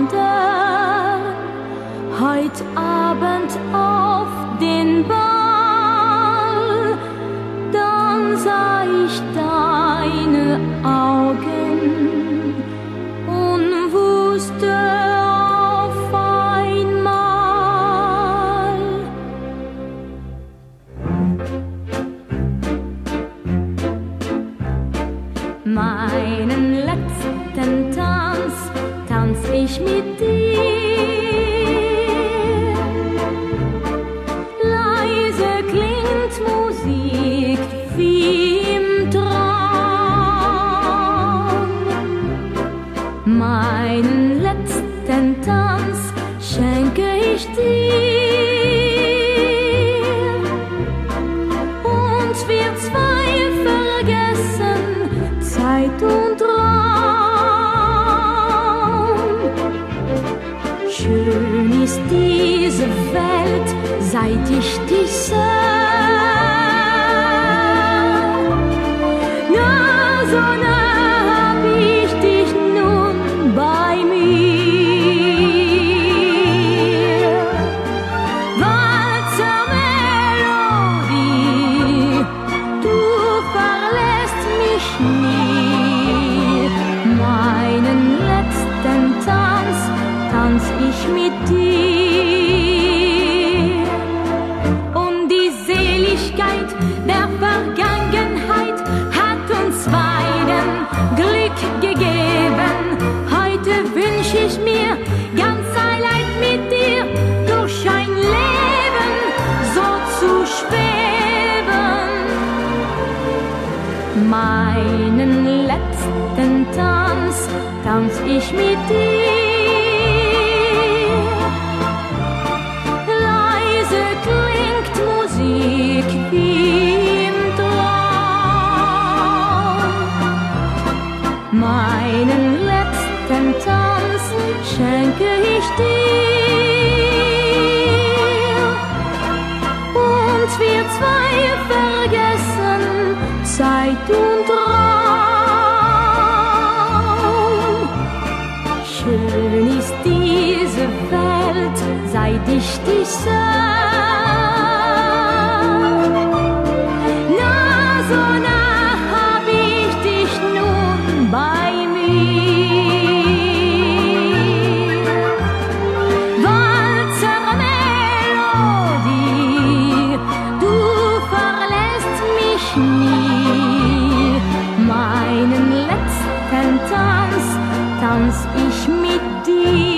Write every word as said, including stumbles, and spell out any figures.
wandern heut Abend auf den Ball, dann sah ich deine Augen und wusste auf einmal, meinen letzten Tanz tanz ich mit dir. Leise klingt Musik wie im Traum. Meinen letzten Tanz schenke ich dir. Und wir zwei vergessen Zeit und Raum. Schön ist diese Welt, seit ich dich sah. Nah, so nah hab ich dich nun bei mir. Walzer Melodie, du verlässt mich nie. Meinen letzten Tanz tanz ich mit dir. Und die Seligkeit der Vergangenheit hat uns beiden Glück gegeben. Heute wünsch ich mir ganz allein mit dir durch ein Leben so zu schweben. Meinen letzten Tanz tanz ich mit dir. Leise klingt Musik wie im Traum. Meinen letzten Tanz schenke ich dir. Und wir zwei vergessen Zeit und Raum. Schön ist diese Welt, seit ich dich sah. Nah, so nah hab ich dich nun bei mir. Walzer Melodie, du verlässt mich nie. Meinen letzten Tanz tanz ich mit dir.